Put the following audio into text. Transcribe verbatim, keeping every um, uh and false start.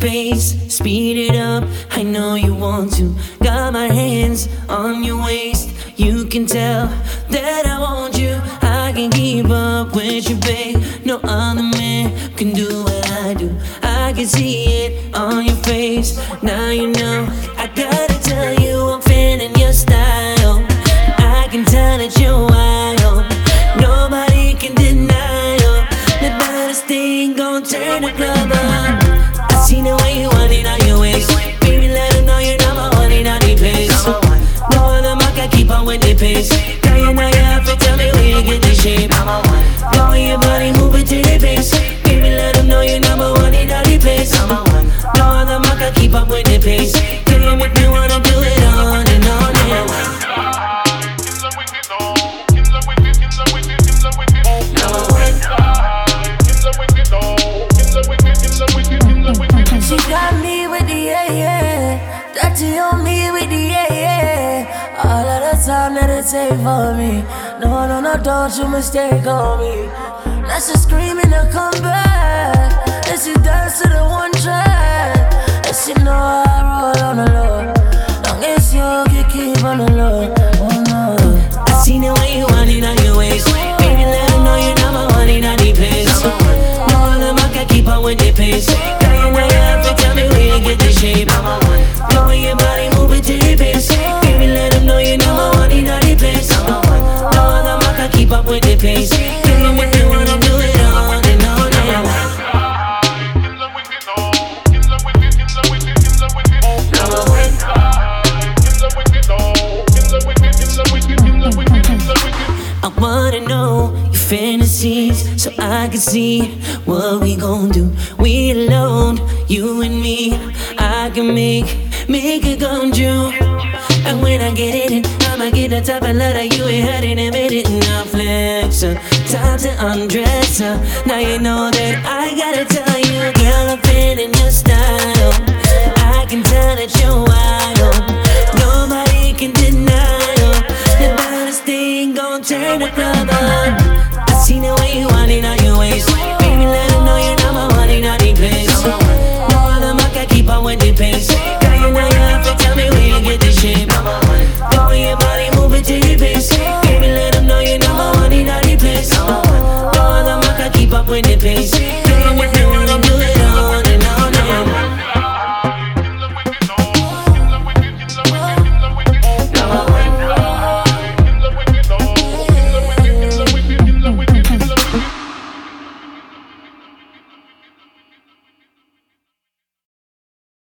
pace, speed it up. I know you want to. Got my hands on your waist. You can tell that I want you. I can keep up with you, babe. No other man can do what I do. I can see it on your face. Now you know. I gotta tell you, I'm feeling your style. I can tell that you're wild. Nobody can deny you. The baddest thing gon' turn the club on. I seen the way you want it on your waist. Baby, let them know you're number one in all the place. No other man can keep on with the pace. Girl, you know you have to tell me where you get the shape. Go with your body, move it to the base. Baby, let them know you're number one in all the place. No other man can keep up with the pace. Girl, you make me wanna do it on and on and on. She got me with the yeah, yeah. Dirty on me with the yeah, yeah. All of the time that it take for me. No, no, no, don't you mistake on me. Now she screaming to come back. And she dance to the one track. And she know I roll on the low. Long as you can keep on the low. Oh no. I seen the way you want it on your waist. Baby, let them know you're number one in all the place. No other man can keep up with the pace. Girl, you know you have to tell me where you get the shape. Go with your body, move it to the base. Baby, let them know you're number one in all the place. No other man can keep up with the pace. Girl, you make me wanna do it on and on and on. I wanna know your fantasies so I can see what we gon' do. We alone, you and me. I can make, make it come true. And when I get it in, I'ma get the top of love that you ain't had it and made it now flex. uh, Time to undress uh. Now you know that I gotta tell you, girl, I'm feeling your style. I can tell that you're